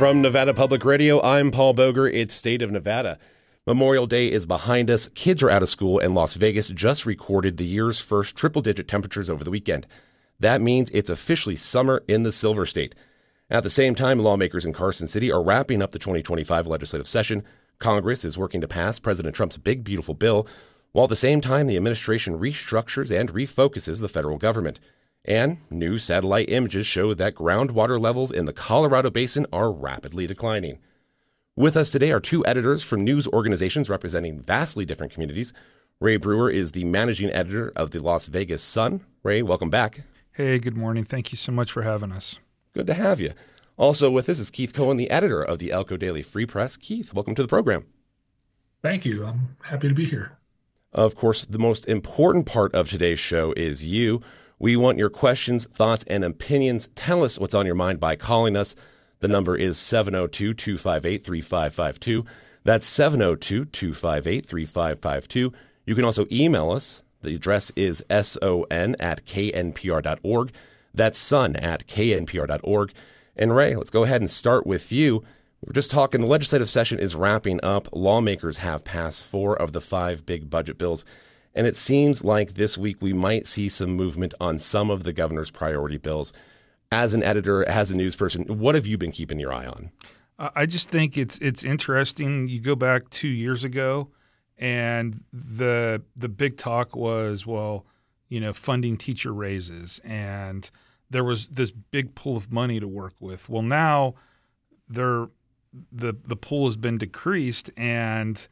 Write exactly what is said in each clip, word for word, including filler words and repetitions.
From Nevada Public Radio, I'm Paul Boger. It's State of Nevada. Memorial Day is behind us. Kids are out of school, and Las Vegas just recorded the year's first triple-digit temperatures over the weekend. That means it's officially summer in the Silver State. At the same time, lawmakers in Carson City are wrapping up the twenty twenty-five legislative session. Congress is working to pass President Trump's big, beautiful bill, while at the same time the administration restructures and refocuses the federal government. And new satellite images show that groundwater levels in the Colorado Basin are rapidly declining. With us today are two editors from news organizations representing vastly different communities. Ray Brewer is the managing editor of the Las Vegas Sun. Ray, welcome back. Hey, good morning. Thank you so much for having us. Good to have you. Also with us is Keith Cohen, the editor of the Elko Daily Free Press. Keith, welcome to the program. Thank you. I'm happy to be here. Of course, the most important part of today's show is you. We want your questions, thoughts, and opinions. Tell us what's on your mind by calling us. The number is seven oh two, two five eight, three five five two. That's seven oh two, two five eight, three five five two. You can also email us. The address is son at knpr.org. That's sun at knpr.org. And Ray, let's go ahead and start with you. We were just talking, the legislative session is wrapping up. Lawmakers have passed four of the five big budget bills. And it seems like this week we might see some movement on some of the governor's priority bills. As an editor, as a news person, what have you been keeping your eye on? I just think it's it's interesting. You go back two years ago, and the the big talk was, well, you know, funding teacher raises, and there was this big pool of money to work with. Well, now there the the pool has been decreased, and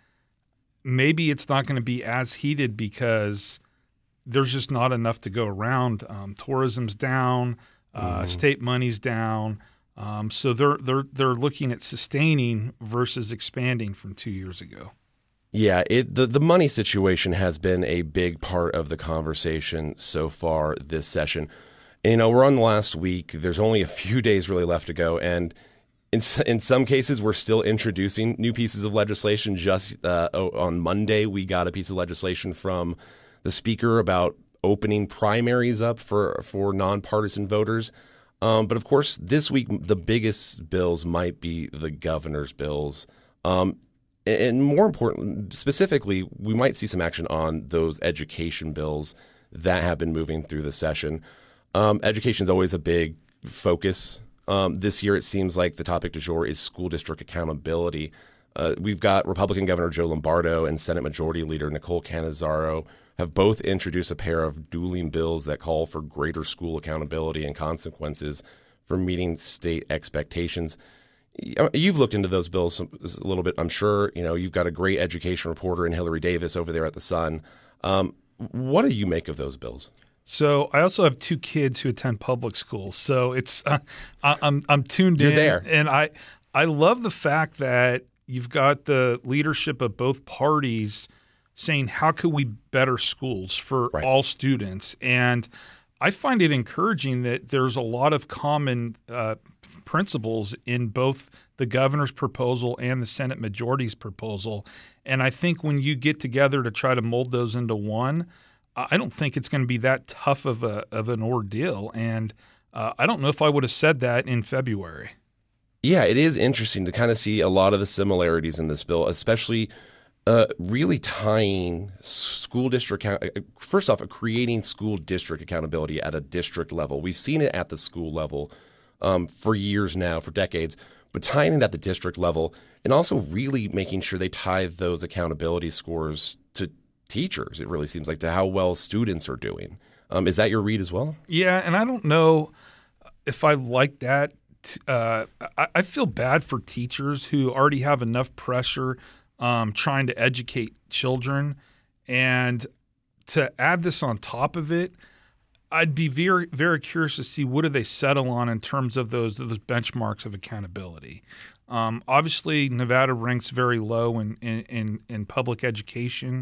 maybe it's not going to be as heated because there's just not enough to go around. Um, tourism's down, uh, mm. state money's down, um, so they're they're they're looking at sustaining versus expanding from two years ago. Yeah, it the the money situation has been a big part of the conversation so far this session. And, you know, we're on the last week. There's only a few days really left to go, and In in some cases, we're still introducing new pieces of legislation. Just uh, on Monday, we got a piece of legislation from the speaker about opening primaries up for, for nonpartisan voters. Um, but of course, this week, the biggest bills might be the governor's bills. Um, and more important, specifically, we might see some action on those education bills that have been moving through the session. Um, education is always a big focus. Um, this year, it seems like the topic du jour is school district accountability. Uh, we've got Republican Governor Joe Lombardo and Senate Majority Leader Nicole Cannizzaro have both introduced a pair of dueling bills that call for greater school accountability and consequences for meeting state expectations. You've looked into those bills a little bit, I'm sure. You know, you've got a great education reporter in Hillary Davis over there at the Sun. Um, what do you make of those bills? So I also have two kids who attend public schools, so it's uh, I, I'm I'm tuned You're in, there. and I I love the fact that you've got the leadership of both parties saying how could we better schools for right. all students, and I find it encouraging that there's a lot of common uh, principles in both the governor's proposal and the Senate majority's proposal, and I think when you get together to try to mold those into one, I don't think it's going to be that tough of a of an ordeal, and uh, I don't know if I would have said that in February. Yeah, it is interesting to kind of see a lot of the similarities in this bill, especially uh, really tying school district – first off, creating school district accountability at a district level. We've seen it at the school level um, for years now, for decades, but tying it at the district level and also really making sure they tie those accountability scores to – teachers, it really seems like, to how well students are doing. Um, is that your read as well? Yeah, and I don't know if I like that. Uh, I, I feel bad for teachers who already have enough pressure um, trying to educate children. And to add this on top of it, I'd be very, very curious to see what do they settle on in terms of those, those benchmarks of accountability. Um, obviously, Nevada ranks very low in, in, in, in public education.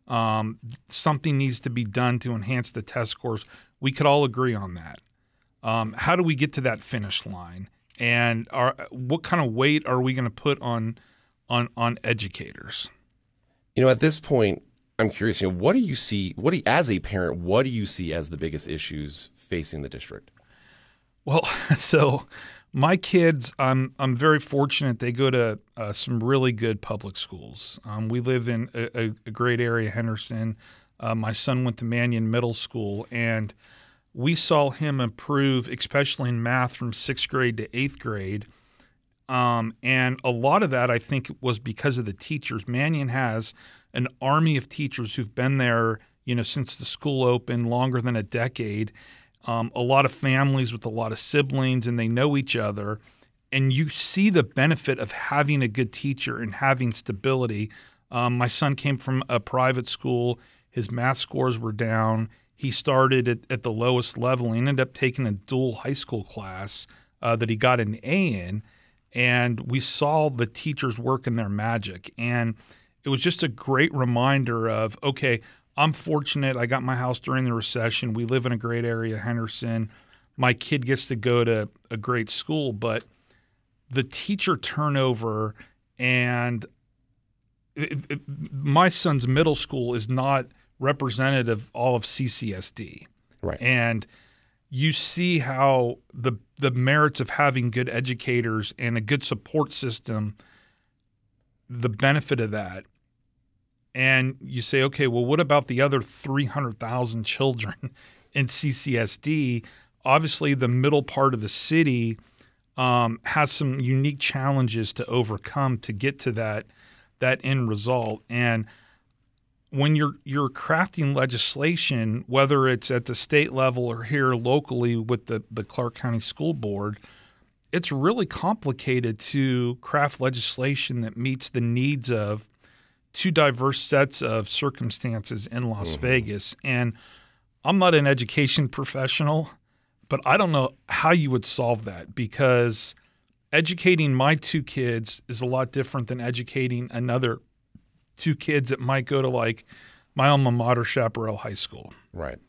Um, something needs to be done to enhance the test scores. We could all agree on that. Um, how do we get to that finish line? And are, what kind of weight are we going to put on, on on educators? You know, at this point, I'm curious, you know, what do you see, what do you, as a parent, what do you see as the biggest issues facing the district? Well, so My kids, I'm I'm very fortunate. They go to uh, some really good public schools. Um, we live in a, a great area, Henderson. Uh, my son went to Mannion Middle School, and we saw him improve, especially in math, from sixth grade to eighth grade. Um, and a lot of that, I think, was because of the teachers. Mannion has an army of teachers who've been there, you know, since the school opened, longer than a decade. Um, a lot of families with a lot of siblings, and they know each other. And you see the benefit of having a good teacher and having stability. Um, my son came from a private school. His math scores were down. He started at, at the lowest level. He ended up taking a dual high school class uh, that he got an A in. And we saw the teachers working their magic. And it was just a great reminder of, okay, I'm fortunate. I got my house during the recession. We live in a great area, Henderson. My kid gets to go to a great school, but the teacher turnover and it, it, my son's middle school is not representative of all of C C S D. Right. And you see how the the merits of having good educators and a good support system, the benefit of that. And you say, okay, well, what about the other three hundred thousand children in C C S D? Obviously, the middle part of the city um, has some unique challenges to overcome to get to that that end result. And when you're you're crafting legislation, whether it's at the state level or here locally with the, the Clark County School Board, it's really complicated to craft legislation that meets the needs of two diverse sets of circumstances in Las mm-hmm. Vegas. And I'm not an education professional, but I don't know how you would solve that, because educating my two kids is a lot different than educating another two kids that might go to like my alma mater, Chaparral High School. Right.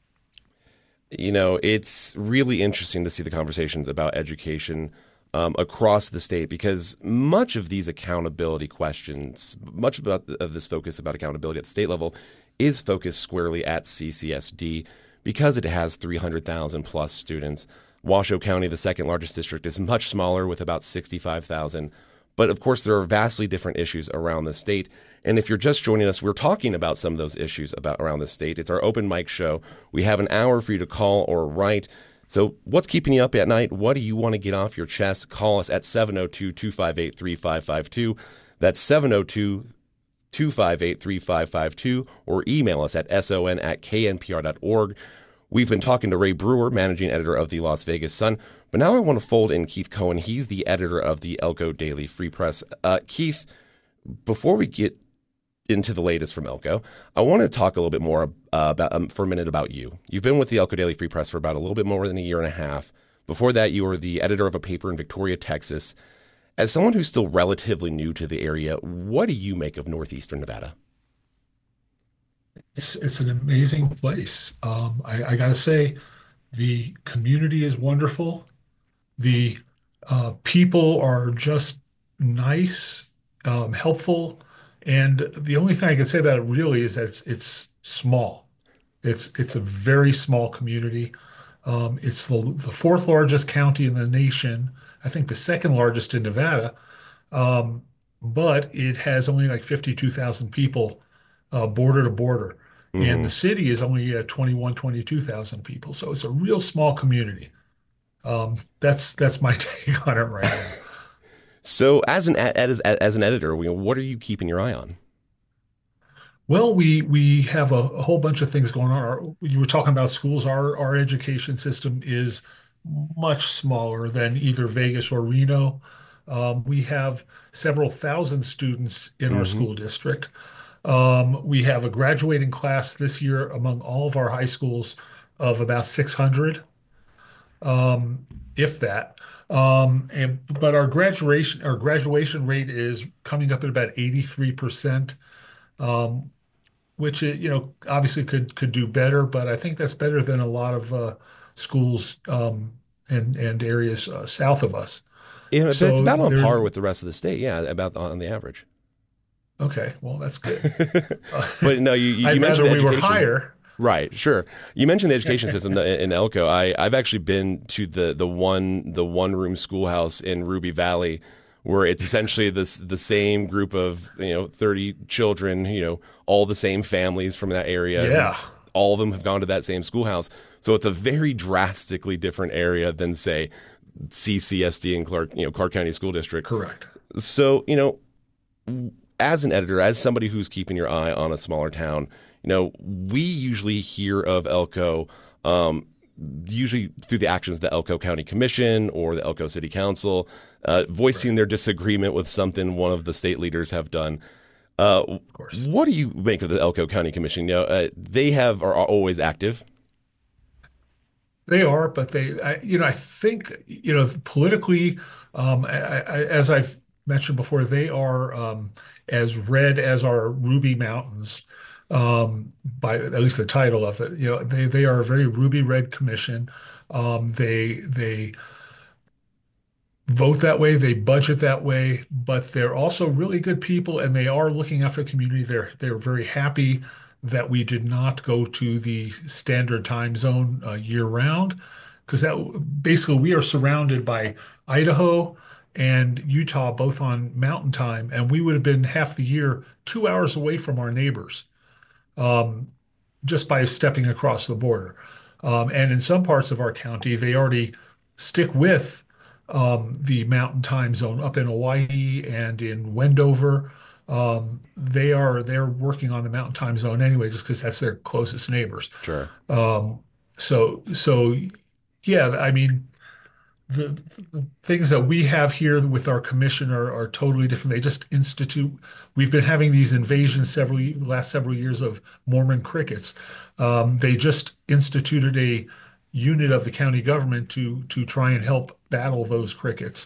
You know, it's really interesting to see the conversations about education um, across the state, because much of these accountability questions, much about the, of this focus about accountability at the state level is focused squarely at C C S D because it has three hundred thousand plus students. Washoe County, the second largest district, is much smaller with about sixty-five thousand. But of course, there are vastly different issues around the state. And if you're just joining us, we're talking about some of those issues about around the state. It's our open mic show. We have an hour for you to call or write. So what's keeping you up at night? What do you want to get off your chest? Call us at seven oh two, two five eight, three five five two. That's seven oh two, two five eight, three five five two. Or email us at son at knpr dot org. We've been talking to Ray Brewer, managing editor of the Las Vegas Sun. But now I want to fold in Keith Cohen. He's the editor of the Elko Daily Free Press. Uh, Keith, before we get into the latest from Elko, I want to talk a little bit more uh, about um, for a minute about you. You've been with the Elko Daily Free Press for about a little bit more than a year and a half. Before that, you were the editor of a paper in Victoria, Texas. As someone who's still relatively new to the area, what do you make of northeastern Nevada? It's, it's an amazing place. Um, I, I got to say, the community is wonderful. The uh, people are just nice, um, helpful. And the only thing I can say about it really is that it's, it's small. It's it's a very small community. Um, it's the, the fourth largest county in the nation. I think the second largest in Nevada. Um, but it has only like fifty-two thousand people uh, border to border. Mm-hmm. And the city is only uh, twenty-one, twenty-two thousand people. So it's a real small community. Um, that's that's my take on it right now. So as an as, as an editor, what are you keeping your eye on? Well, we we have a, a whole bunch of things going on. Our, you were talking about schools. Our our education system is much smaller than either Vegas or Reno. Um, we have several thousand students in mm-hmm. our school district. Um, we have a graduating class this year among all of our high schools of about six hundred, um, if that. Um, and but our graduation our graduation rate is coming up at about eighty-three percent, um, which you know obviously could could do better, but I think that's better than a lot of uh, schools um, and and areas uh, south of us. You know, so it's about on par with the rest of the state. Yeah, about on the average. Okay, well that's good. But no, you, you I mentioned imagine we education. were higher. Right, sure. You mentioned the education system in Elko. I, I've actually been to the the one the one room schoolhouse in Ruby Valley, where it's essentially this the same group of you know thirty children, you know, all the same families from that area. Yeah. All of them have gone to that same schoolhouse. So it's a very drastically different area than, say, C C S D in Clark, you know, Clark County School District. Correct. So, you know, as an editor, as somebody who's keeping your eye on a smaller town, you know, we usually hear of Elko, um, usually through the actions of the Elko County Commission or the Elko City Council, uh, voicing right. their disagreement with something one of the state leaders have done. Uh, of course. What do you make of the Elko County Commission? You know, uh, they have are always active. They are, but they, I, you know, I think, you know, politically, um, I, I, as I've mentioned before, they are um, as red as our Ruby Mountains, um, by at least the title of it. You know, they they are a very ruby red commission. Um, they they vote that way, they budget that way, but they're also really good people, and they are looking after the community. They're they're very happy that we did not go to the standard time zone uh, year round, because that basically we are surrounded by Idaho and Utah both on mountain time, and we would have been half the year two hours away from our neighbors um, just by stepping across the border. Um, and in some parts of our county, they already stick with um, the mountain time zone up in Hawaii and in Wendover. Um, they are they're working on the mountain time zone anyway, just because that's their closest neighbors. Sure. Um, so so yeah, I mean, the, the things that we have here with our commission are, are totally different. They just institute. We've been having these invasions several last several years of Mormon crickets. Um, they just instituted a unit of the county government to to try and help battle those crickets.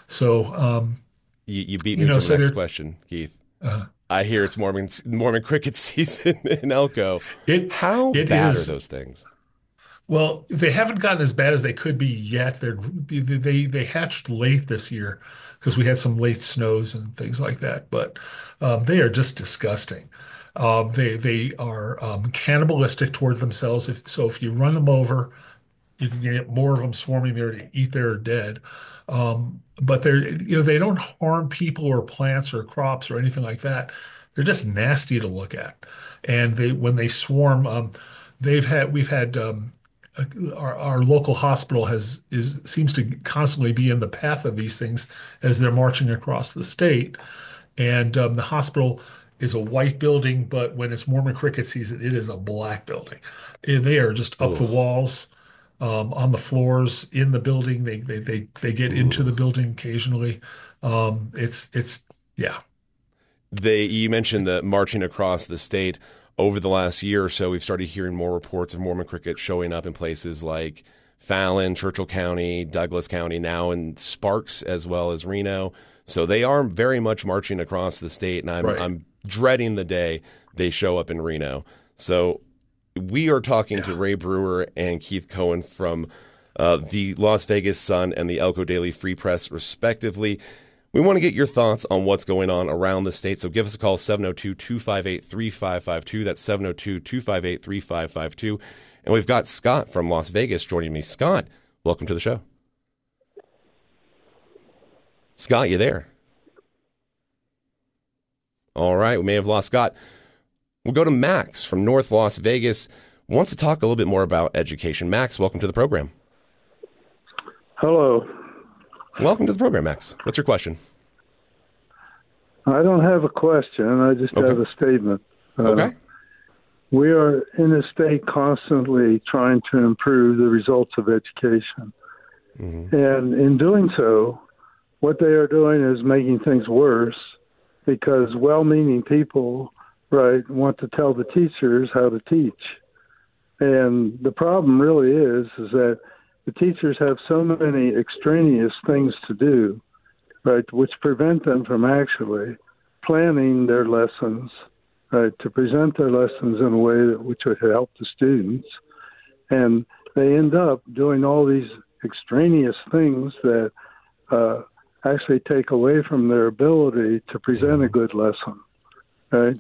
So um, you, you beat me you know, to so the next question, Keith. Uh, I hear it's Mormon Mormon cricket season in Elko. It, How it bad is, are those things? Well, they haven't gotten as bad as they could be yet. They're they they hatched late this year because we had some late snows and things like that. But um, they are just disgusting. Um, they they are um, cannibalistic towards themselves. If, so if you run them over, you can get more of them swarming there to eat their dead. Um, but they're, you know, they don't harm people or plants or crops or anything like that. They're just nasty to look at. And they, when they swarm, um, they've had, we've had, um, our, our local hospital has, is, seems to constantly be in the path of these things as they're marching across the state. And, um, the hospital is a white building, but when it's Mormon cricket season, it is a black building. They are just up Ooh. the walls. Um, on the floors in the building, they they they, they get Ooh. into the building occasionally. Um, it's it's yeah. They you mentioned the marching across the state over the last year or so. We've started hearing more reports of Mormon cricket showing up in places like Fallon, Churchill County, Douglas County, now in Sparks as well as Reno. So they are very much marching across the state, and I'm right. I'm dreading the day they show up in Reno. So. We are talking yeah. to Ray Brewer and Keith Cohen from uh, the Las Vegas Sun and the Elko Daily Free Press, respectively. We want to get your thoughts on what's going on around the state, so give us a call, seven oh two, two five eight, three five five two. That's seven oh two, two five eight, three five five two. And we've got Scott from Las Vegas joining me. Scott, welcome to the show. Scott, you there? All right, we may have lost Scott. We'll go to Max from North Las Vegas. Wants to talk a little bit more about education. Max, welcome to the program. Hello. Welcome to the program, Max. What's your question? I don't have a question. I just okay. have a statement. Uh, okay. We are in a state constantly trying to improve the results of education. Mm-hmm. And in doing so, what they are doing is making things worse because well-meaning people right, want to tell the teachers how to teach. And the problem really is, is that the teachers have so many extraneous things to do, right, which prevent them from actually planning their lessons, right, to present their lessons in a way that which would help the students. And they end up doing all these extraneous things that uh, actually take away from their ability to present a good lesson, right?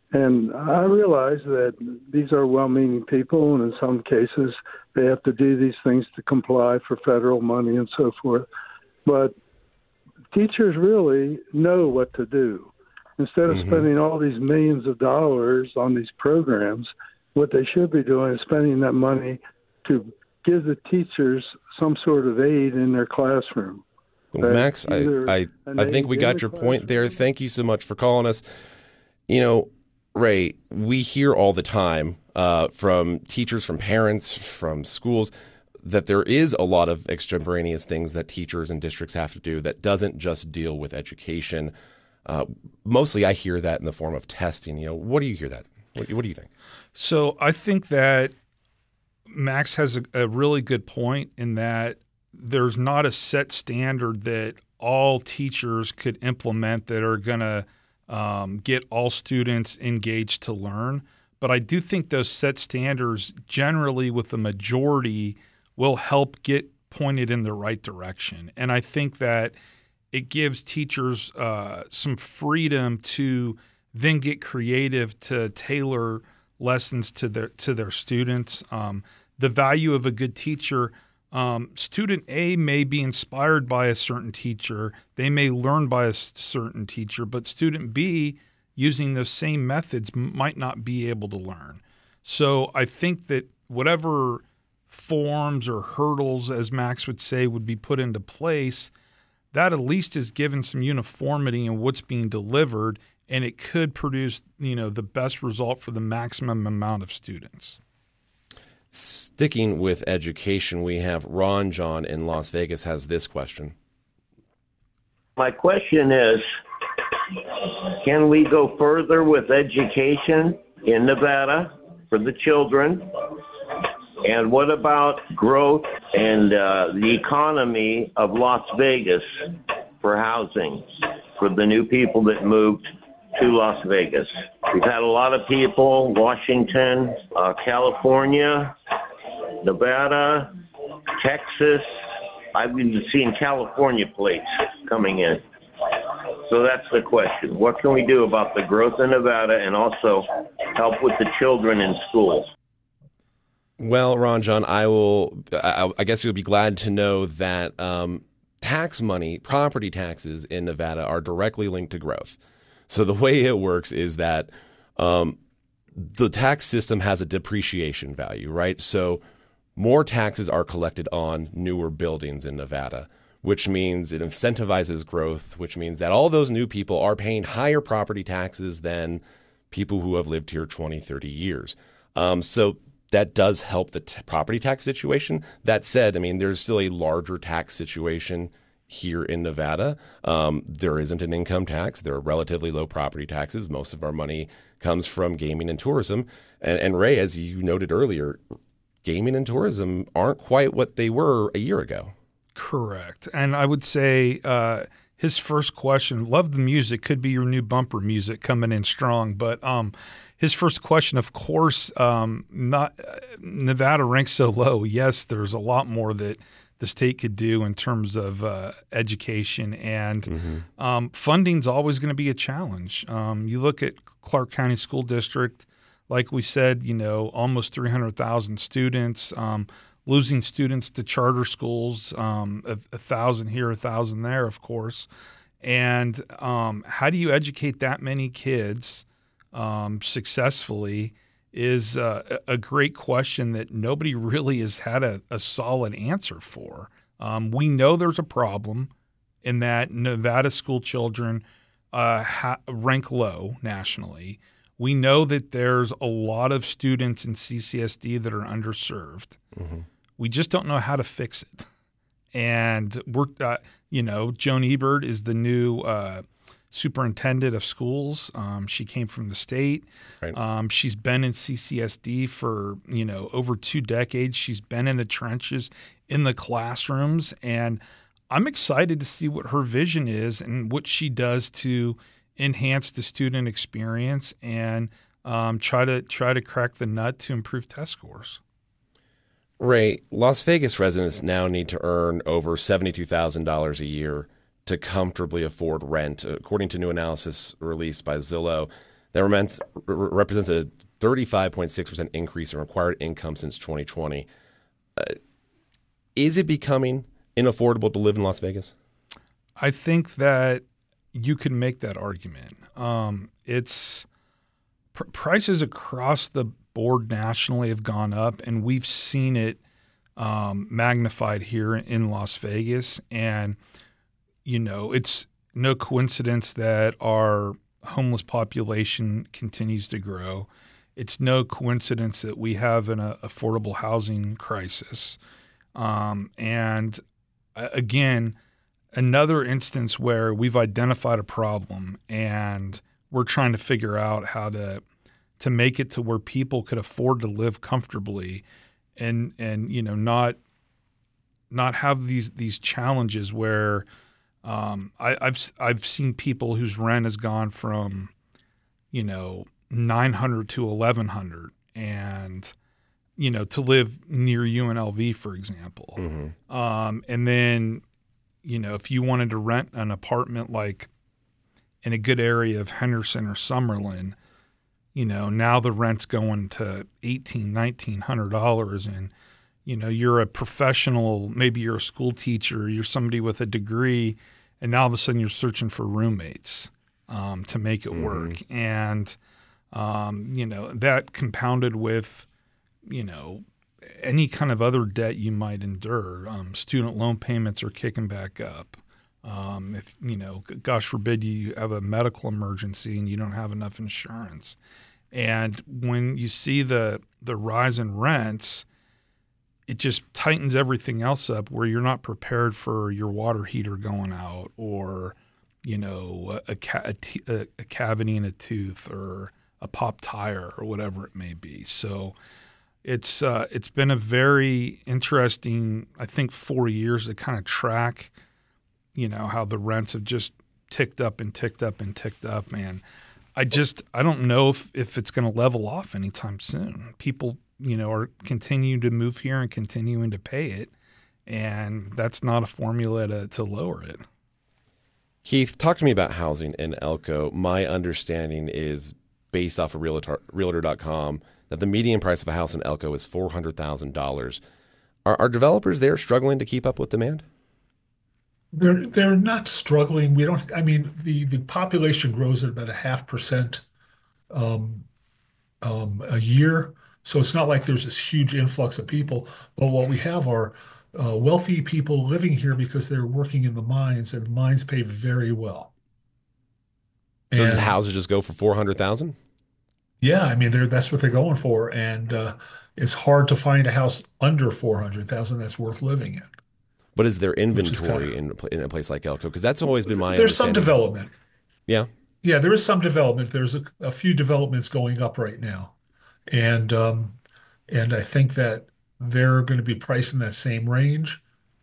And I realize that these are well-meaning people, and in some cases they have to do these things to comply for federal money and so forth. But teachers really know what to do. Instead of mm-hmm. spending all these millions of dollars on these programs, what they should be doing is spending that money to give the teachers some sort of aid in their classroom. Well, Max, I, I, I think we got your point there. Thank you so much for calling us. You know, Ray, we hear all the time uh, from teachers, from parents, from schools, that there is a lot of extemporaneous things that teachers and districts have to do that doesn't just deal with education. Uh, mostly I hear that in the form of testing. You know, what do you hear that? What, what do you think? So I think that Max has a, a really good point in that there's not a set standard that all teachers could implement that are going to um, get all students engaged to learn. But I do think those set standards generally with the majority will help get pointed in the right direction. And I think that it gives teachers uh, some freedom to then get creative to tailor lessons to their to their students. Um, the value of a good teacher, um, student A may be inspired by a certain teacher. They may learn by a certain teacher, but student B, using those same methods, might not be able to learn. So I think that whatever forms or hurdles, as Max would say, would be put into place, that at least is given some uniformity in what's being delivered, and it could produce, you know, the best result for the maximum amount of students. Sticking with education, we have Ron John in Las Vegas has this question. My question is, can we go further with education in Nevada for the children? And what about growth and uh, the economy of Las Vegas for housing for the new people that moved to Las Vegas? We've had a lot of people, Washington, uh, California, Nevada, Texas. I've been seeing California plates coming in. So that's the question. What can we do about the growth in Nevada and also help with the children in schools? Well, Ron John, I will. I, I guess you'll be glad to know that um, tax money, property taxes in Nevada, are directly linked to growth. So the way it works is that um, the tax system has a depreciation value, right? So more taxes are collected on newer buildings in Nevada, which means it incentivizes growth, which means that all those new people are paying higher property taxes than people who have lived here twenty, thirty years. Um, so that does help the t- property tax situation. That said, I mean, there's still a larger tax situation here in Nevada. Um, there isn't an income tax. There are relatively low property taxes. Most of our money comes from gaming and tourism. And, and Ray, as you noted earlier, gaming and tourism aren't quite what they were a year ago. Correct. And I would say uh, his first question, love the music, could be your new bumper music coming in strong. But um, his first question, of course, um, not uh, Nevada ranks so low. Yes, there's a lot more that the state could do in terms of uh, education, and mm-hmm. um, funding's always going to be a challenge. Um, you look at Clark County School District, like we said, you know, almost three hundred thousand students, um, losing students to charter schools, um, a, a thousand here, a thousand there, of course. And um, how do you educate that many kids um, successfully is uh, a great question that nobody really has had a, a solid answer for. Um, we know there's a problem in that Nevada school children uh, ha- rank low nationally. We know that there's a lot of students in C C S D that are underserved. Mm-hmm. We just don't know how to fix it. And we're, uh, you know, Joan Ebert is the new uh, superintendent of schools. Um, she came from the state. Right. Um, she's been in C C S D for, you know, over two decades. She's been in the trenches, in the classrooms. And I'm excited to see what her vision is and what she does to enhance the student experience and um, try to try to crack the nut to improve test scores. Ray, Las Vegas residents now need to earn over seventy-two thousand dollars a year to comfortably afford rent. According to new analysis released by Zillow, That represents, represents a thirty-five point six percent increase in required income since twenty twenty. Uh, is it becoming inaffordable to live in Las Vegas? I think that you can make that argument. Um, it's pr- prices across the board nationally have gone up, and we've seen it um, magnified here in Las Vegas. And, you know, it's no coincidence that our homeless population continues to grow. It's no coincidence that we have an uh, affordable housing crisis. Um, and uh, again, another instance where we've identified a problem and we're trying to figure out how to to make it to where people could afford to live comfortably and and you know not not have these these challenges where um, I, I've I've seen people whose rent has gone from you know nine hundred to eleven hundred, and you know to live near U N L V, for example, mm-hmm. um, and then you know if you wanted to rent an apartment like in a good area of Henderson or Summerlin, you know now the rent's going to eighteen, nineteen hundred dollars, and you know you're a professional, maybe you're a school teacher, you're somebody with a degree, and now all of a sudden you're searching for roommates um, to make it mm-hmm. work, and um, you know that compounded with you know any kind of other debt you might endure. Um, student loan payments are kicking back up. Um, if you know, gosh forbid, you have a medical emergency and you don't have enough insurance, and when you see the the rise in rents, it just tightens everything else up. Where you're not prepared for your water heater going out, or you know, a, ca- a, t- a, a cavity in a tooth, or a popped tire, or whatever it may be. So it's uh, it's been a very interesting, I think, four years to kind of track. You know, how the rents have just ticked up and ticked up and ticked up. And I just, I don't know if, if it's going to level off anytime soon. People, you know, are continuing to move here and continuing to pay it. And that's not a formula to, to lower it. Keith, talk to me about housing in Elko. My understanding is, based off of Realtor, Realtor dot com, that the median price of a house in Elko is four hundred thousand dollars. Are, are developers there struggling to keep up with demand? They're they're not struggling. We don't. I mean, the the population grows at about a half percent um, um, a year, so it's not like there's this huge influx of people. But what we have are uh, wealthy people living here because they're working in the mines, and the mines pay very well. So and, the houses just go for four hundred thousand? Yeah, I mean, they're that's what they're going for, and uh, it's hard to find a house under four hundred thousand that's worth living in. But is there inventory in, in a place like Elko? Because that's always been my There's some understanding. development. Yeah. Yeah, there is some development. There's a, a few developments going up right now. And um, and I think that they're going to be priced in that same range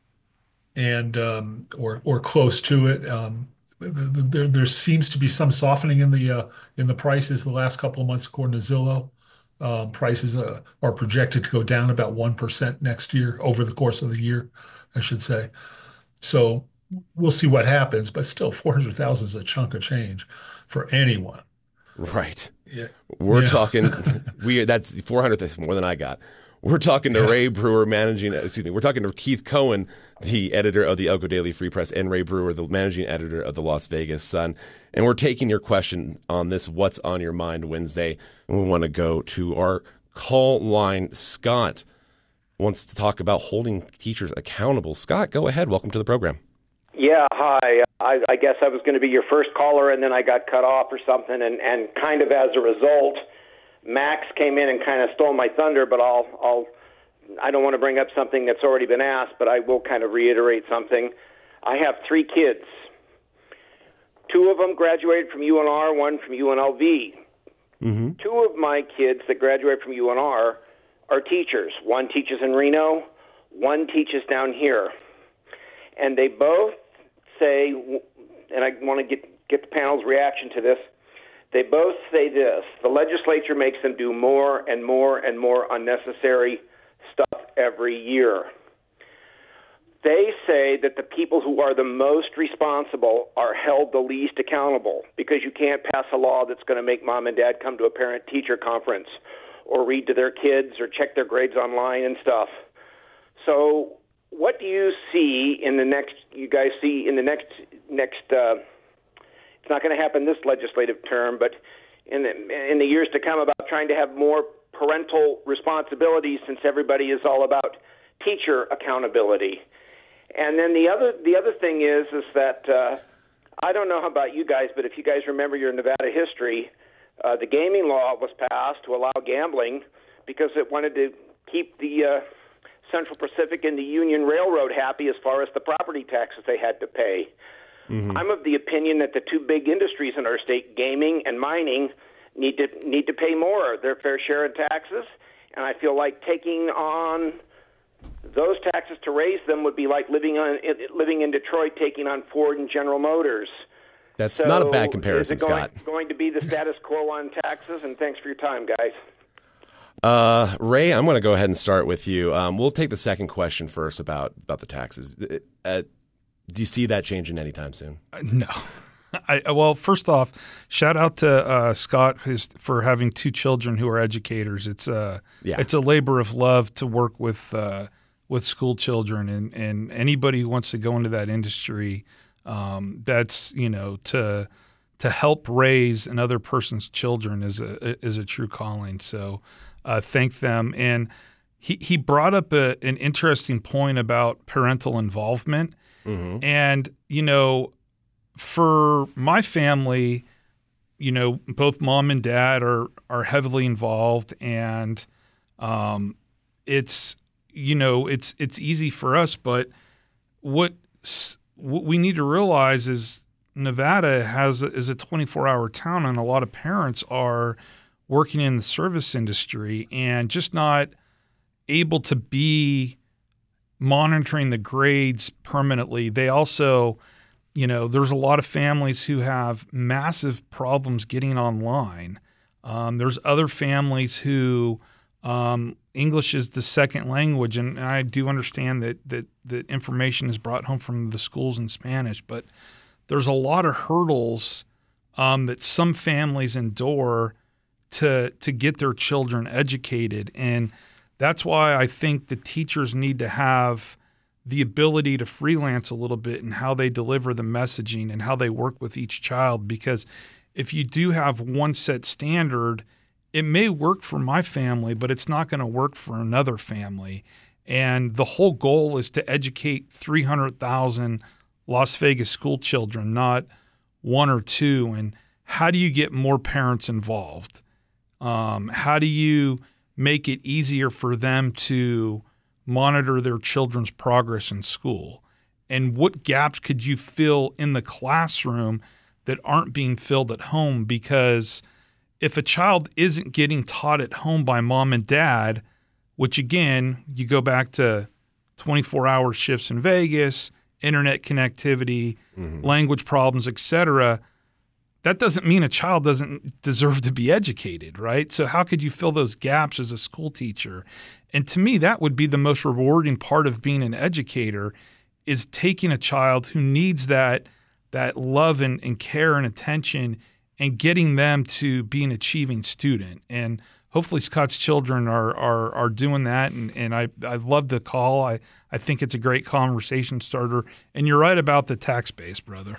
and um, or or close to it. Um, there there seems to be some softening in the uh, in the prices the last couple of months, according to Zillow. Um, prices uh, are projected to go down about one percent next year, over the course of the year, I should say. So we'll see what happens, but still four hundred thousand is a chunk of change for anyone. Right. Yeah. We're yeah. talking, we that's four hundred, that's more than I got. We're talking to yeah. Ray Brewer, managing, excuse me, we're talking to Keith Cohen, the editor of the Elko Daily Free Press, and Ray Brewer, the managing editor of the Las Vegas Sun. And we're taking your question on this What's on Your Mind Wednesday. And we want to go to our call line. Scott wants to talk about holding teachers accountable. Scott, go ahead. Welcome to the program. Yeah, hi. I, I guess I was going to be your first caller, and then I got cut off or something, and, and kind of as a result, Max came in and kind of stole my thunder, but I'll, I'll, I don't want to bring up something that's already been asked, but I will kind of reiterate something. I have three kids. Two of them graduated from U N R, one from U N L V. Mm-hmm. Two of my kids that graduated from U N R are teachers. One teaches in Reno, one teaches down here. And they both say, and I want to get, get the panel's reaction to this, they both say this: the legislature makes them do more and more and more unnecessary stuff every year. they say that the people who are the most responsible are held the least accountable, because you can't pass a law that's going to make mom and dad come to a parent-teacher conference or read to their kids or check their grades online and stuff. So what do you see in the next, you guys see in the next, next uh, it's not going to happen this legislative term, but in the, in the years to come, about trying to have more parental responsibility, since everybody is all about teacher accountability? And then the other the other thing is is that uh, I don't know how about you guys, but if you guys remember your Nevada history, uh, the gaming law was passed to allow gambling because it wanted to keep the uh, Central Pacific and the Union Railroad happy as far as the property taxes they had to pay. Mm-hmm. I'm of the opinion that the two big industries in our state, gaming and mining, need to need to pay more their fair share of taxes, and I feel like taking on those taxes to raise them would be like living on living in Detroit, taking on Ford and General Motors. That's so not a bad comparison, is it going, Scott. going to be the status quo on taxes? And thanks for your time, guys. Uh, Ray, I'm going to go ahead and start with you. Um, we'll take the second question first about about the taxes. Uh, do you see that changing anytime soon? Uh, no. I, well, first off, shout out to uh, Scott his, for having two children who are educators. It's a yeah. it's a labor of love to work with uh, with school children, and, and anybody who wants to go into that industry. Um, that's you know to to help raise another person's children is a is a true calling. So uh, thank them. And he he brought up a, an interesting point about parental involvement, mm-hmm. and you know. For my family, you know, both mom and dad are are heavily involved, and um, it's you know it's it's easy for us. But what what we need to realize is Nevada has a, is a twenty-four hour town, and a lot of parents are working in the service industry and just not able to be monitoring the grades permanently. They also You know, there's a lot of families who have massive problems getting online. Um, there's other families who um, English is the second language, and I do understand that that that information is brought home from the schools in Spanish, but there's a lot of hurdles um, that some families endure to to get their children educated, and that's why I think the teachers need to have the ability to freelance a little bit in how they deliver the messaging and how they work with each child. Because if you do have one set standard, it may work for my family, but it's not going to work for another family. And the whole goal is to educate three hundred thousand Las Vegas school children, not one or two. And how do you get more parents involved? Um, how do you make it easier for them to monitor their children's progress in school? And what gaps could you fill in the classroom that aren't being filled at home? Because if a child isn't getting taught at home by mom and dad, which again, you go back to twenty-four hour shifts in Vegas, internet connectivity, mm-hmm. language problems, et cetera, that doesn't mean a child doesn't deserve to be educated, right? So how could you fill those gaps as a school teacher? And to me, that would be the most rewarding part of being an educator, is taking a child who needs that that love and, and care and attention and getting them to be an achieving student. And hopefully Scott's children are are are doing that. And, and I, I love the call. I, I think it's a great conversation starter. And you're right about the tax base, brother.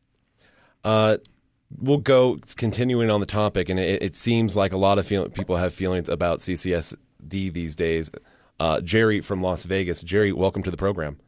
Uh We'll go continuing on the topic, and it, it seems like a lot of feel, people have feelings about C C S D these days. Uh, Jerry from Las Vegas. Jerry, welcome to the program.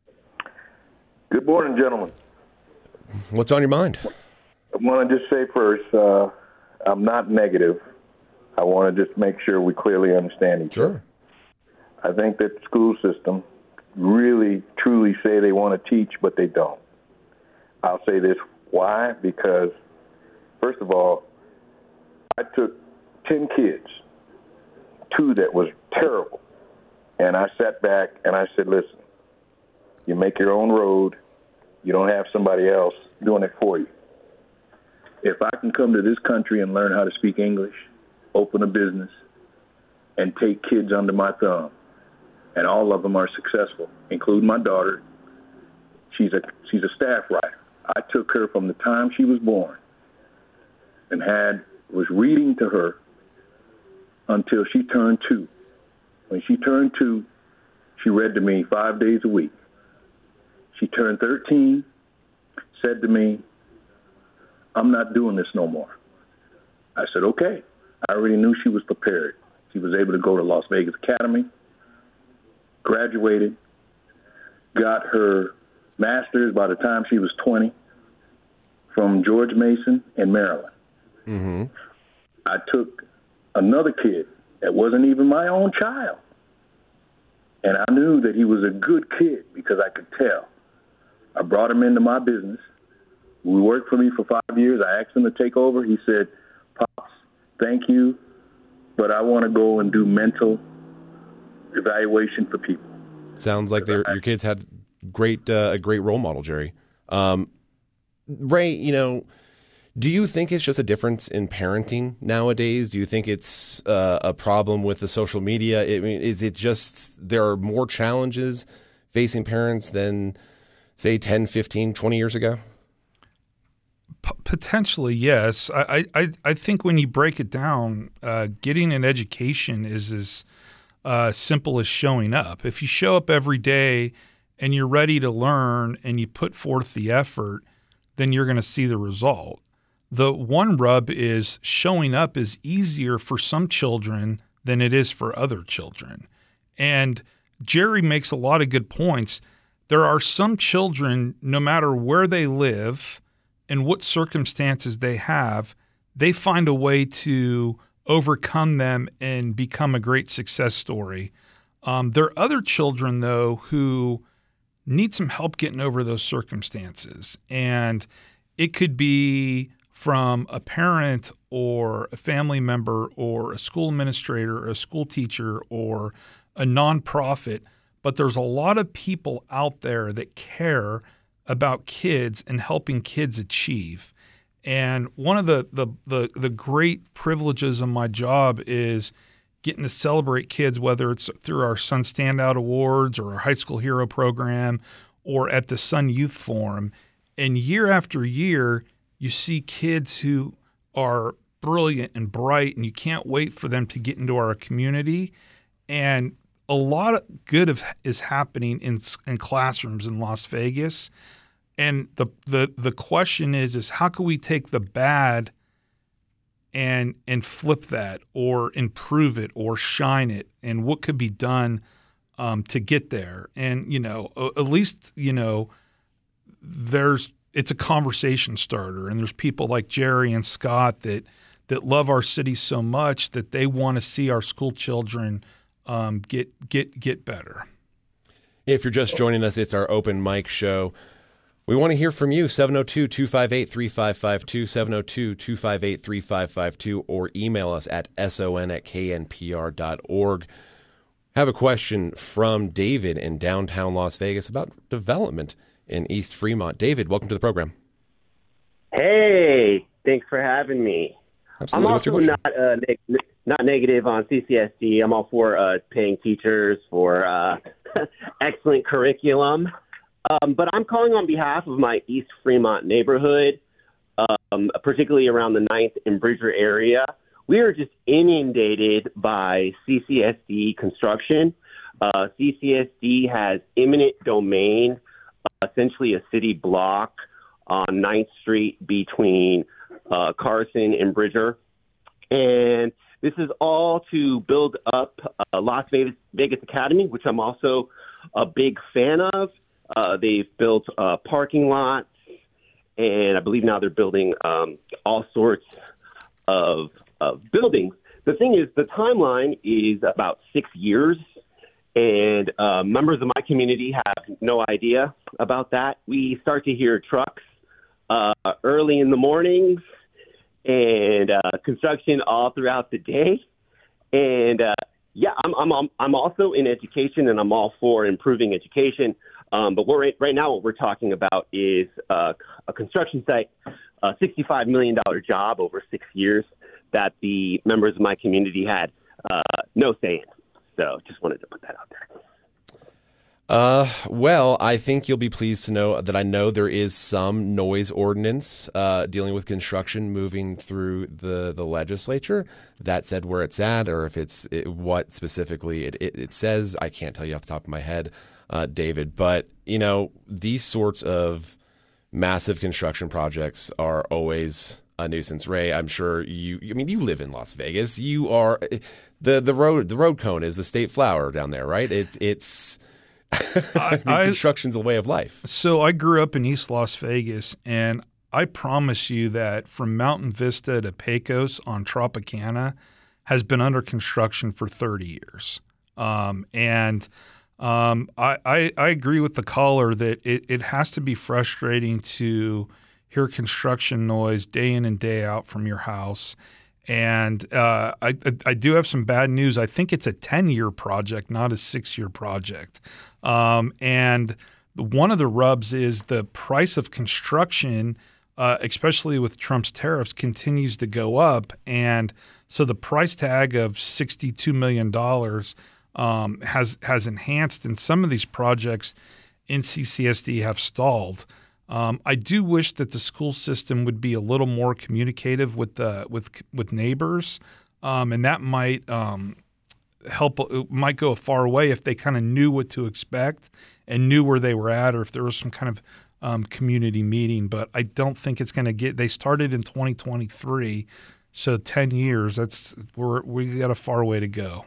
Good morning, gentlemen. What's on your mind? I want to just say first, uh, I'm not negative. I want to just make sure we clearly understand each sure. other. I think that the school system really, truly say they want to teach, but they don't. I'll say this. Why? Because first of all, I took ten kids, two that was terrible, and I sat back and I said, listen, you make your own road. You don't have somebody else doing it for you. If I can come to this country and learn how to speak English, open a business, and take kids under my thumb and all of them are successful, including my daughter. She's a she's a staff writer. I took her from the time she was born and had was reading to her until she turned two. When she turned two, she read to me five days a week. She turned thirteen, said to me, "I'm not doing this no more." I said, "Okay." I already knew she was prepared. She was able to go to Las Vegas Academy, graduated, got her master's by the time she was twenty from George Mason in Maryland. Mm-hmm. I took another kid that wasn't even my own child, and I knew that he was a good kid because I could tell. I brought him into my business. We worked for me for five years. I asked him to take over. He said, "Pops, thank you, but I want to go and do mental evaluation for people." Sounds like your kids had great uh, a great role model, Jerry. Um, Ray, you know, do you think it's just a difference in parenting nowadays? Do you think it's uh, a problem with the social media? I mean, is it just there are more challenges facing parents than, say, ten, fifteen, twenty years ago? P- potentially, yes. I, I, I think when you break it down, uh, getting an education is as uh, simple as showing up. If you show up every day and you're ready to learn and you put forth the effort, then you're going to see the result. The one rub is showing up is easier for some children than it is for other children. And Jerry makes a lot of good points. There are some children, no matter where they live and what circumstances they have, they find a way to overcome them and become a great success story. Um, there are other children, though, who need some help getting over those circumstances. And it could be from a parent or a family member or a school administrator or a school teacher or a nonprofit. But there's a lot of people out there that care about kids and helping kids achieve. And one of the, the the the great privileges of my job is getting to celebrate kids, whether it's through our Sun Standout Awards or our High School Hero program or at the Sun Youth Forum. And year after year, you see kids who are brilliant and bright, and you can't wait for them to get into our community. And a lot of good of, is happening in in classrooms in Las Vegas. And the, the the question is, is how can we take the bad and and flip that or improve it or shine it, and what could be done um, to get there? And, you know, at least, you know, there's it's a conversation starter, and there's people like Jerry and Scott that that love our city so much that they want to see our school children um, get get get better. If you're just joining us, it's our open mic show. We want to hear from you, seven oh two, two five eight, three five five two, seven oh two, two five eight, three five five two, or email us at son at knpr.org. Have a question from David in downtown Las Vegas about development in East Fremont. David, welcome to the program. Hey, thanks for having me. Absolutely. I'm What's your also question? not uh, neg- not negative on C C S D. I'm all for uh, paying teachers for uh, excellent curriculum. Um, but I'm calling on behalf of my East Fremont neighborhood, um, particularly around the ninth and Bridger area. We are just inundated by C C S D construction. Uh, C C S D has eminent domain, uh, essentially a city block on ninth Street between uh, Carson and Bridger. And this is all to build up uh, Las Vegas, Vegas Academy, which I'm also a big fan of. Uh, they've built uh, parking lots, and I believe now they're building um, all sorts of, of buildings. The thing is, the timeline is about six years, and uh, members of my community have no idea about that. We start to hear trucks uh, early in the mornings and uh, construction all throughout the day. And uh, yeah, I'm, I'm I'm also in education, and I'm all for improving education. Um, but we're, right now what we're talking about is uh, a construction site, a sixty-five million dollars job over six years that the members of my community had uh, no say in. So just wanted to put that out there. Uh, well, I think you'll be pleased to know that I know there is some noise ordinance uh, dealing with construction moving through the, the legislature. That said, where it's at, or if it's it, what specifically it, it, it says, I can't tell you off the top of my head, uh, David. But, you know, these sorts of massive construction projects are always a nuisance. Ray, I'm sure you, I mean, you live in Las Vegas. You are, the, the road, the road cone is the state flower down there, right? It, it's, I mean, I, construction's a way of life. So I grew up in East Las Vegas, and I promise you that from Mountain Vista to Pecos on Tropicana has been under construction for thirty years. Um, and um, I, I, I agree with the caller that it, it has to be frustrating to hear construction noise day in and day out from your house. And uh, I, I do have some bad news. I think it's a ten-year project, not a six-year project. Um, and one of the rubs is the price of construction, uh, especially with Trump's tariffs, continues to go up. And so the price tag of sixty-two million dollars um, has has enhanced, and some of these projects in C C S D have stalled. Um, I do wish that the school system would be a little more communicative with the with with neighbors, um, and that might um, help. It might go a far way if they kind of knew what to expect and knew where they were at, or if there was some kind of um, community meeting. But I don't think it's going to get. They started in twenty twenty-three, so ten years. That's we're we got a far way to go.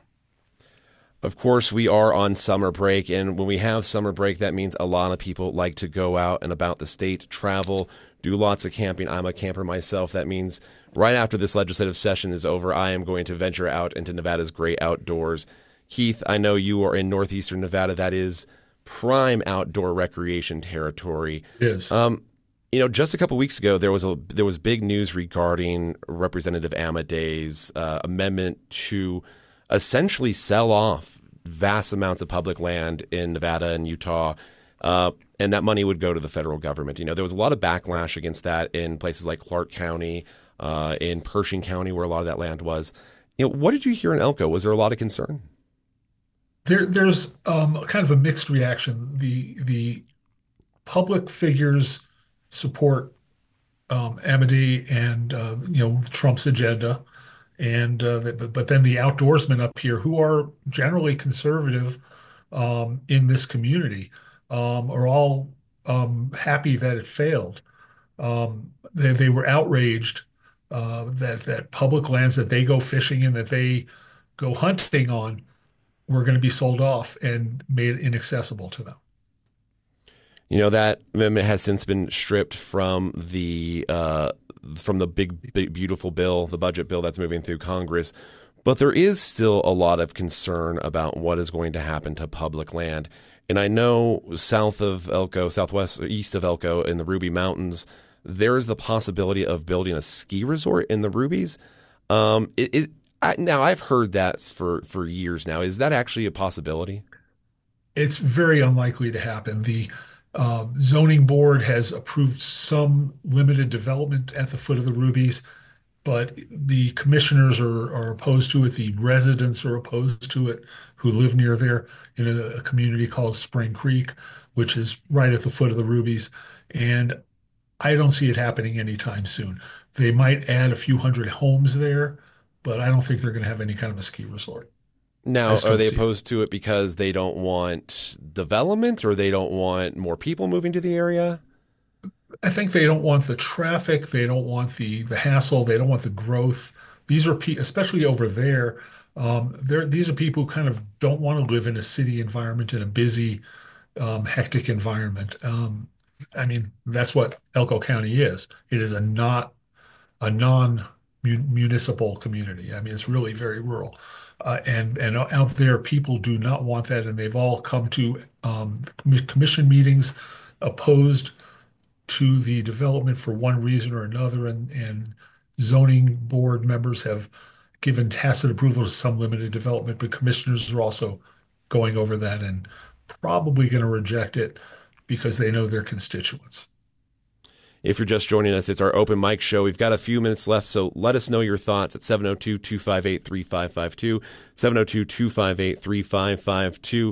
Of course, we are on summer break, and when we have summer break, that means a lot of people like to go out and about the state, travel, do lots of camping. I'm a camper myself. That means right after this legislative session is over, I am going to venture out into Nevada's great outdoors. Keith, I know you are in northeastern Nevada. That is prime outdoor recreation territory. It is. Um, you know, just a couple weeks ago, there was a there was big news regarding Representative Amadei's uh, amendment to essentially sell off vast amounts of public land in Nevada and Utah, uh, and that money would go to the federal government. You know, there was a lot of backlash against that in places like Clark County, uh, in Pershing County, where a lot of that land was. You know, what did you hear in Elko? Was there a lot of concern? There, there's um, kind of a mixed reaction. The the public figures support um, Amadei and uh, you know Trump's agenda. And uh, but, but then the outdoorsmen up here, who are generally conservative um, in this community, um, are all um, happy that it failed. Um, they, they were outraged uh, that that public lands that they go fishing in, that they go hunting on, were going to be sold off and made inaccessible to them. You know, that amendment has since been stripped from the uh, from the big, big, beautiful bill, the budget bill that's moving through Congress. But there is still a lot of concern about what is going to happen to public land. And I know south of Elko, southwest, or east of Elko in the Ruby Mountains, there is the possibility of building a ski resort in the Rubies. Um, it, it, I, now, I've heard that for, for years now. Is that actually a possibility? It's very unlikely to happen. The Uh, zoning board has approved some limited development at the foot of the Rubies, but the commissioners are, are opposed to it. The residents are opposed to it who live near there in a, a community called Spring Creek, which is right at the foot of the Rubies. And I don't see it happening anytime soon. They might add a few hundred homes there, but I don't think they're going to have any kind of a ski resort. Now, are they opposed to it because they don't want development, or they don't want more people moving to the area? I think they don't want the traffic. They don't want the the hassle. They don't want the growth. These are pe- especially over there. Um, they're, these are people who kind of don't want to live in a city environment, in a busy, um, hectic environment. Um, I mean, that's what Elko County is. It is a not a non-municipal community. I mean, it's really very rural. Uh, and and out there, people do not want that, and they've all come to um, commission meetings opposed to the development for one reason or another, and, and zoning board members have given tacit approval to some limited development, but commissioners are also going over that and probably going to reject it because they know their constituents. If you're just joining us, it's our open mic show. We've got a few minutes left, so let us know your thoughts at seven oh two, two five eight, three five five two, seven oh two, two five eight, three five five two.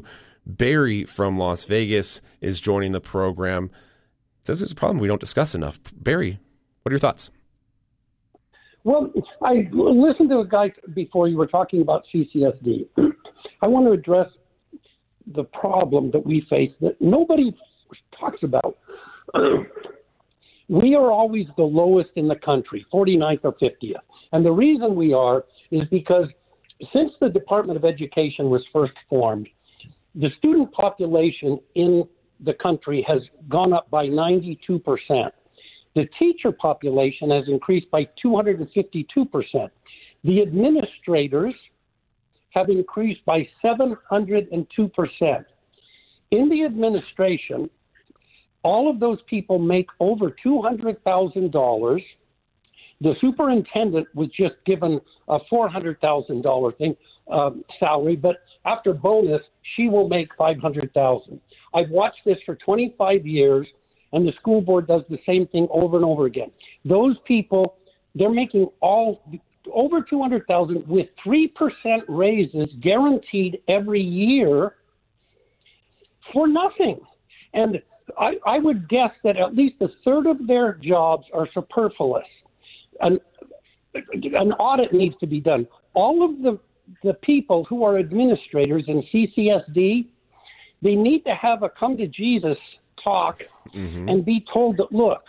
Barry from Las Vegas is joining the program. Says there's a problem we don't discuss enough. Barry, what are your thoughts? Well, I listened to a guy before you were talking about C C S D. I want to address the problem that we face that nobody talks about. We are always the lowest in the country, forty-ninth or fiftieth. And the reason we are is because since the Department of Education was first formed, the student population in the country has gone up by ninety-two percent. The teacher population has increased by two hundred fifty-two percent. The administrators have increased by seven hundred two percent. In the administration, all of those people make over two hundred thousand dollars. The superintendent was just given a four hundred thousand dollars thing, um, salary, but after bonus, she will make five hundred thousand dollars. I've watched this for twenty-five years, and the school board does the same thing over and over again. Those people, they're making all over two hundred thousand dollars with three percent raises guaranteed every year for nothing. And I, I would guess that at least a third of their jobs are superfluous. An, an audit needs to be done. All of the, the people who are administrators in C C S D, they need to have a come to Jesus talk mm-hmm. and be told that, look,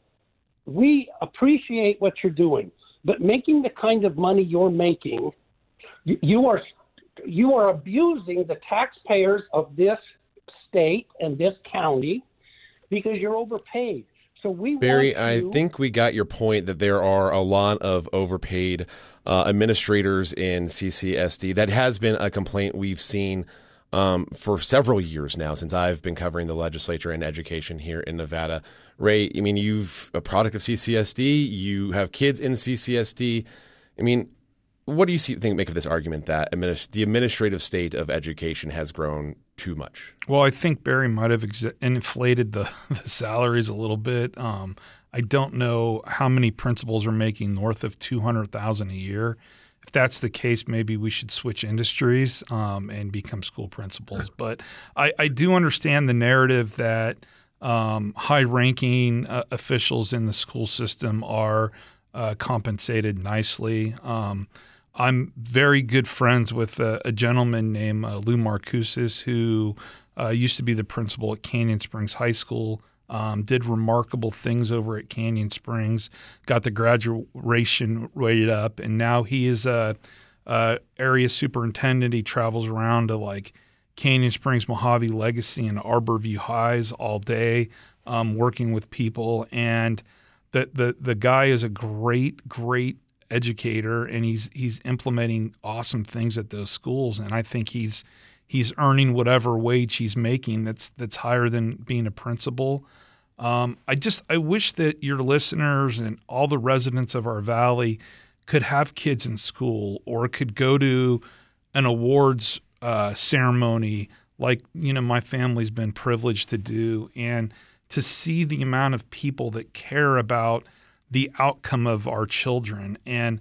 we appreciate what you're doing, but making the kind of money you're making, you, you are you are abusing the taxpayers of this state and this county because you're overpaid. So we Barry, want I to... think we got your point that there are a lot of overpaid uh, administrators in C C S D. That has been a complaint we've seen um, for several years now since I've been covering the legislature and education here in Nevada. Ray, I mean, you've a product of C C S D. You have kids in C C S D. I mean, what do you see, think make of this argument that administ- the administrative state of education has grown too much? Well, I think Barry might have ex- inflated the, the salaries a little bit. Um, I don't know how many principals are making north of two hundred thousand dollars a year. If that's the case, maybe we should switch industries um, and become school principals. But I, I do understand the narrative that um, high-ranking uh, officials in the school system are uh, compensated nicely. Um, I'm very good friends with a, a gentleman named uh, Lou Marcusis, who uh, used to be the principal at Canyon Springs High School, um, did remarkable things over at Canyon Springs, got the graduation rate up, and now he is a, a area superintendent. He travels around to like Canyon Springs, Mojave Legacy, and Arborview Highs all day, um, working with people. And the, the the guy is a great, great educator, and he's he's implementing awesome things at those schools. And I think he's he's earning whatever wage he's making that's that's higher than being a principal. Um, I just I wish that your listeners and all the residents of our valley could have kids in school or could go to an awards uh, ceremony like, you know, my family's been privileged to do, and to see the amount of people that care about the outcome of our children. And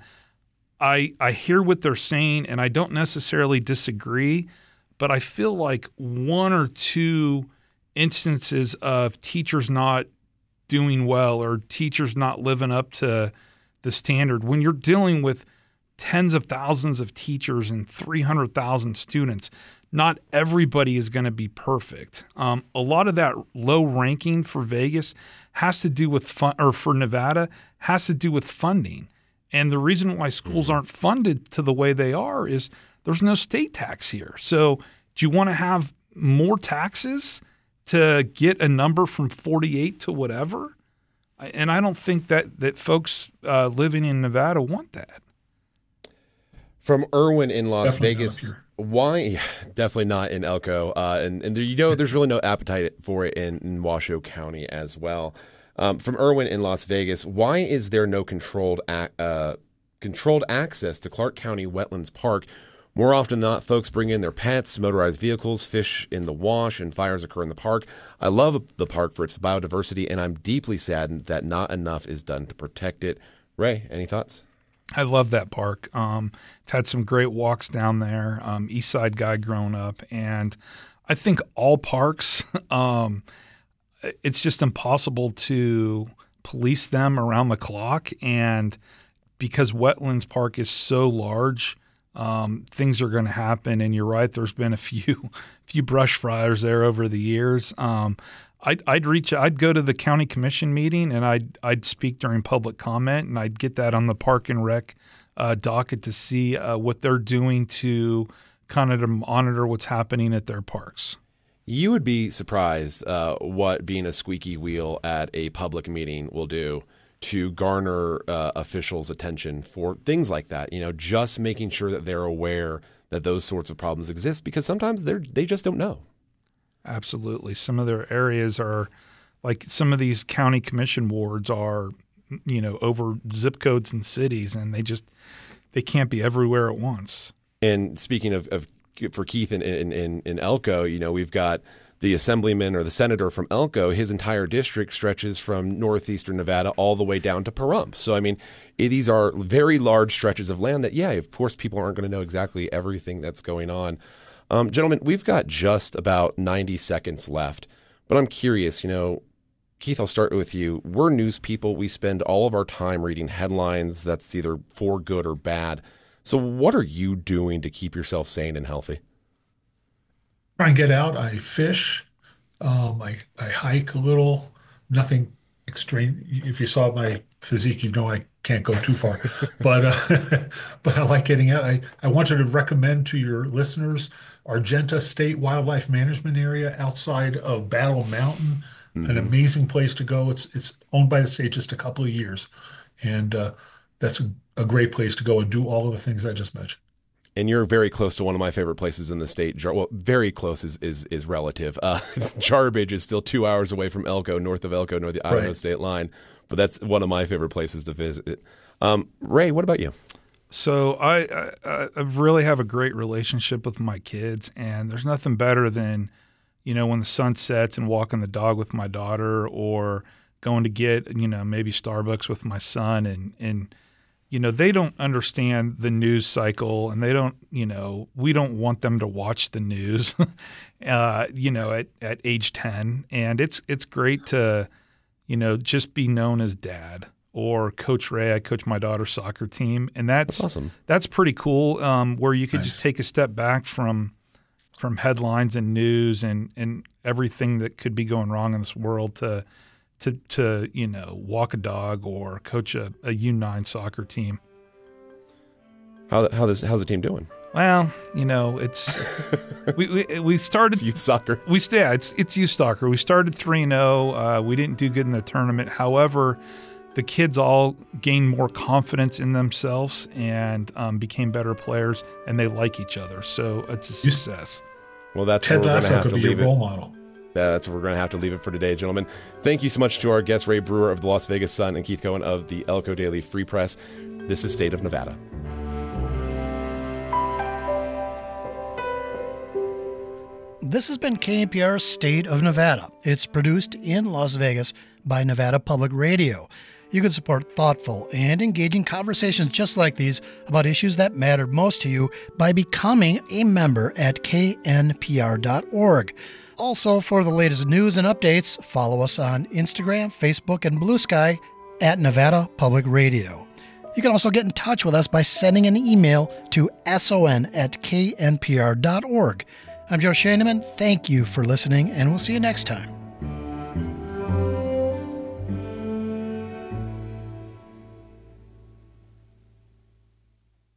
I I hear what they're saying, and I don't necessarily disagree, but I feel like one or two instances of teachers not doing well or teachers not living up to the standard, when you're dealing with tens of thousands of teachers and three hundred thousand students, not everybody is going to be perfect. Um, a lot of that low ranking for Vegas has to do with fun, or for Nevada has to do with funding. And the reason why schools aren't funded to the way they are is there's no state tax here. So do you want to have more taxes to get a number from forty-eight to whatever? And I don't think that, that folks uh, living in Nevada want that. From Irwin in Las Definitely Vegas, why? Yeah, definitely not in Elko. Uh, and and there, you know, there's really no appetite for it in, in Washoe County as well. Um, from Irwin in Las Vegas, why is there no controlled ac- uh, controlled access to Clark County Wetlands Park? More often than not, folks bring in their pets, motorized vehicles, fish in the wash, and fires occur in the park. I love the park for its biodiversity, and I'm deeply saddened that not enough is done to protect it. Ray, any thoughts? I love that park. Um, I've had some great walks down there. Um, East Side guy growing up, and I think all parks, um, it's just impossible to police them around the clock. And because Wetlands Park is so large, um, things are going to happen. And you're right, there's been a few few brush fires there over the years. Um, I'd, I'd reach, I'd go to the county commission meeting and I'd I'd speak during public comment, and I'd get that on the Park and Rec uh, docket to see uh, what they're doing to kind of to monitor what's happening at their parks. You would be surprised uh, what being a squeaky wheel at a public meeting will do to garner uh, officials' attention for things like that. You know, just making sure that they're aware that those sorts of problems exist, because sometimes they're they just don't know. Absolutely. Some of their areas are like some of these county commission wards are, you know, over zip codes and cities, and they just they can't be everywhere at once. And speaking of, of for Keith in, in, in, in Elko, you know, we've got the assemblyman or the senator from Elko. His entire district stretches from northeastern Nevada all the way down to Pahrump. So, I mean, it, these are very large stretches of land that, yeah, of course, people aren't going to know exactly everything that's going on. Um, gentlemen, we've got just about ninety seconds left, but I'm curious, you know, Keith, I'll start with you. We're news people. We spend all of our time reading headlines that's either for good or bad. So what are you doing to keep yourself sane and healthy? Try and get out. I fish. Um, I, I hike a little. Nothing extreme. If you saw my physique, you know I can't go too far. But uh, but I like getting out. I, I wanted to recommend to your listeners Argenta State Wildlife Management Area outside of Battle Mountain. Mm-hmm. An amazing place to go. It's it's owned by the state just a couple of years. And uh, that's a, a great place to go and do all of the things I just mentioned. And you're very close to one of my favorite places in the state. Jar- well, very close is is, is relative. Uh, Jarbidge is still two hours away from Elko, north of Elko, near the Idaho right. state line. But that's one of my favorite places to visit. Um, Ray, what about you? So I, I I really have a great relationship with my kids, and there's nothing better than, you know, when the sun sets and walking the dog with my daughter, or going to get, you know, maybe Starbucks with my son, and and you know, they don't understand the news cycle, and they don't, you know, we don't want them to watch the news, uh, you know, at, at age ten. And it's it's great to, you know, just be known as dad or Coach Ray. I coach my daughter's soccer team, and that's, that's awesome. That's pretty cool, um, where you could nice. just take a step back from from headlines and news and, and everything that could be going wrong in this world to to to you know, walk a dog or coach a, a U nine soccer team. How how this how's the team doing? Well, you know, it's we, we we started it's youth soccer. We yeah, it's it's youth soccer. We started three and zero. Uh, we didn't do good in the tournament. However, the kids all gained more confidence in themselves and um, became better players, and they like each other. So it's a success. Well, that's Ted where we're going to have could to be leave a role it. model. That's where we're going to have to leave it for today, gentlemen. Thank you so much to our guests, Ray Brewer of the Las Vegas Sun and Keith Cohen of the Elko Daily Free Press. This is State of Nevada. This has been K N P R's State of Nevada. It's produced in Las Vegas by Nevada Public Radio. You can support thoughtful and engaging conversations just like these about issues that matter most to you by becoming a member at K N P R dot org. Also, for the latest news and updates, follow us on Instagram, Facebook, and Blue Sky at Nevada Public Radio. You can also get in touch with us by sending an email to son at K N P R dot org. I'm Joe Shaneman. Thank you for listening, and we'll see you next time.